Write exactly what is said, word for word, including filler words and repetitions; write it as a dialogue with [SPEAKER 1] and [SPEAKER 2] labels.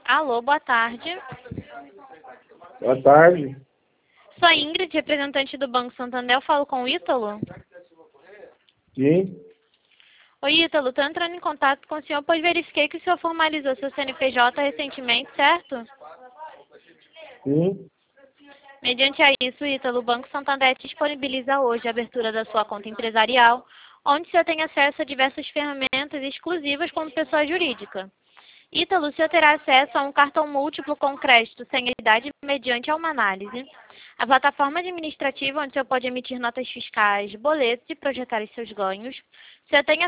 [SPEAKER 1] Alô, boa tarde.
[SPEAKER 2] Boa tarde.
[SPEAKER 1] Sou a Ingrid, representante do Banco Santander. Eu falo com o Ítalo.
[SPEAKER 2] Sim?
[SPEAKER 1] Oi, Ítalo. Estou entrando em contato com o senhor, pois verifiquei que o senhor formalizou seu C N P J recentemente, certo?
[SPEAKER 2] Sim?
[SPEAKER 1] Mediante a isso, Ítalo, o Banco Santander disponibiliza hoje a abertura da sua conta empresarial, onde o senhor tem acesso a diversas ferramentas exclusivas como pessoa jurídica. Ítalo, o senhor terá acesso a um cartão múltiplo com crédito sem idade mediante a uma análise, a plataforma administrativa onde o senhor pode emitir notas fiscais, boletos e projetar os seus ganhos. O senhor tem